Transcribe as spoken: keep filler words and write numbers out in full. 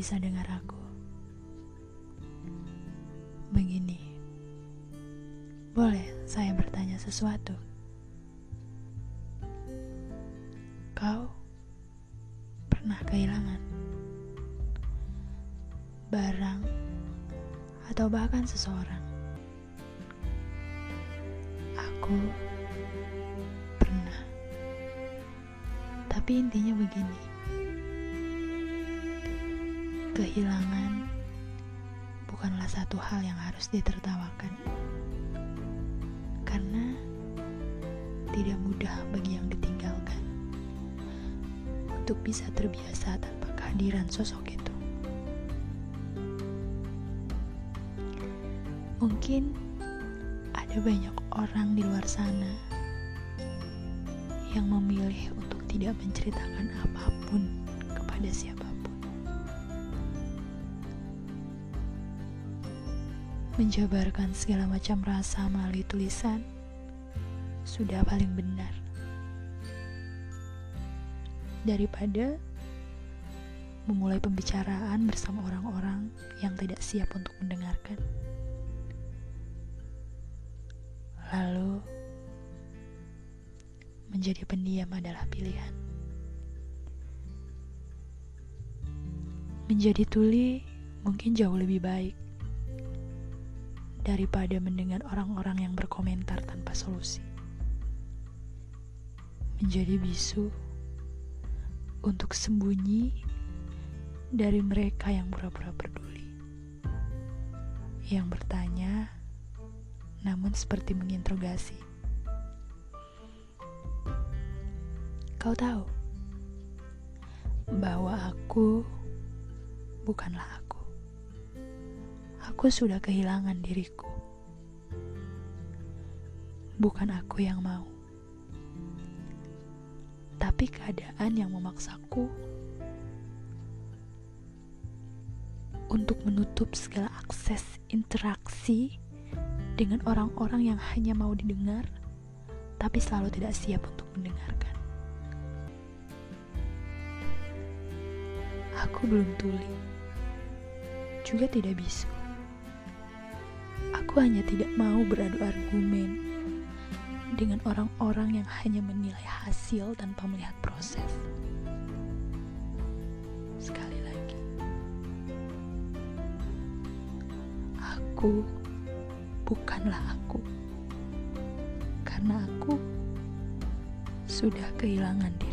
bisa dengar aku. Begini, boleh saya bertanya sesuatu? Kau pernah kehilangan barang atau bahkan seseorang? Aku pernah. Tapi intinya begini, kehilangan bukanlah satu hal yang harus ditertawakan, karena tidak mudah bagi yang ditinggalkan untuk bisa terbiasa tanpa kehadiran sosok itu. Mungkin ada banyak orang di luar sana yang memilih untuk tidak menceritakan apapun kepada siapapun. Menjabarkan segala macam rasa melalui tulisan sudah paling benar, daripada memulai pembicaraan bersama orang-orang yang tidak siap untuk mendengarkan. Lalu, menjadi pendiam adalah pilihan. Menjadi tuli mungkin jauh lebih baik daripada mendengar orang-orang yang berkomentar tanpa solusi. Menjadi bisu untuk sembunyi dari mereka yang pura-pura peduli, yang bertanya namun seperti menginterogasi. Kau tahu bahwa aku bukanlah aku. Aku sudah kehilangan diriku. Bukan aku yang mau, tapi keadaan yang memaksaku untuk menutup segala akses interaksi dengan orang-orang yang hanya mau didengar, tapi selalu tidak siap untuk mendengarkan. Aku belum tuli, juga tidak bisu. Aku hanya tidak mau beradu argumen dengan orang-orang yang hanya menilai hasil tanpa melihat proses. Sekali lagi, aku bukanlah aku, karena aku sudah kehilangan diri.